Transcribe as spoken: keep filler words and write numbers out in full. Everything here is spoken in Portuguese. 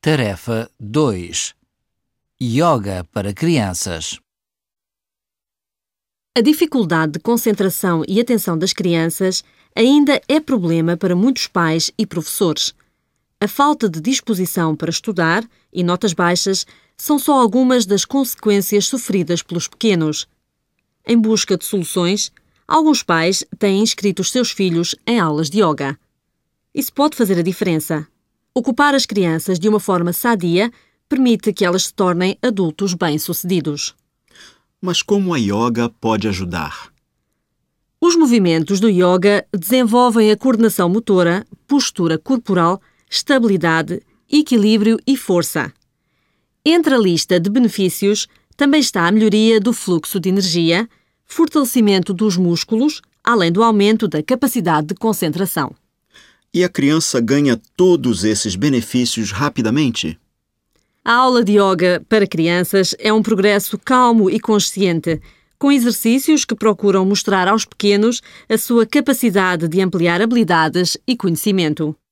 Tarefa dois. Yoga para crianças. A dificuldade de concentração e atenção das crianças ainda é problema para muitos pais e professores. A falta de disposição para estudar e notas baixas são só algumas das consequências sofridas pelos pequenos. Em busca de soluções, alguns pais têm inscrito os seus filhos em aulas de yoga. Isso pode fazer a diferença. Ocupar as crianças de uma forma sadia permite que elas se tornem adultos bem-sucedidos. Mas como a yoga pode ajudar? Os movimentos do yoga desenvolvem a coordenação motora, postura corporal, estabilidade, equilíbrio e força. Entre a lista de benefícios também está a melhoria do fluxo de energia, fortalecimento dos músculos, além do aumento da capacidade de concentração. E a criança ganha todos esses benefícios rapidamente? A aula de yoga para crianças é um progresso calmo e consciente, com exercícios que procuram mostrar aos pequenos a sua capacidade de ampliar habilidades e conhecimento.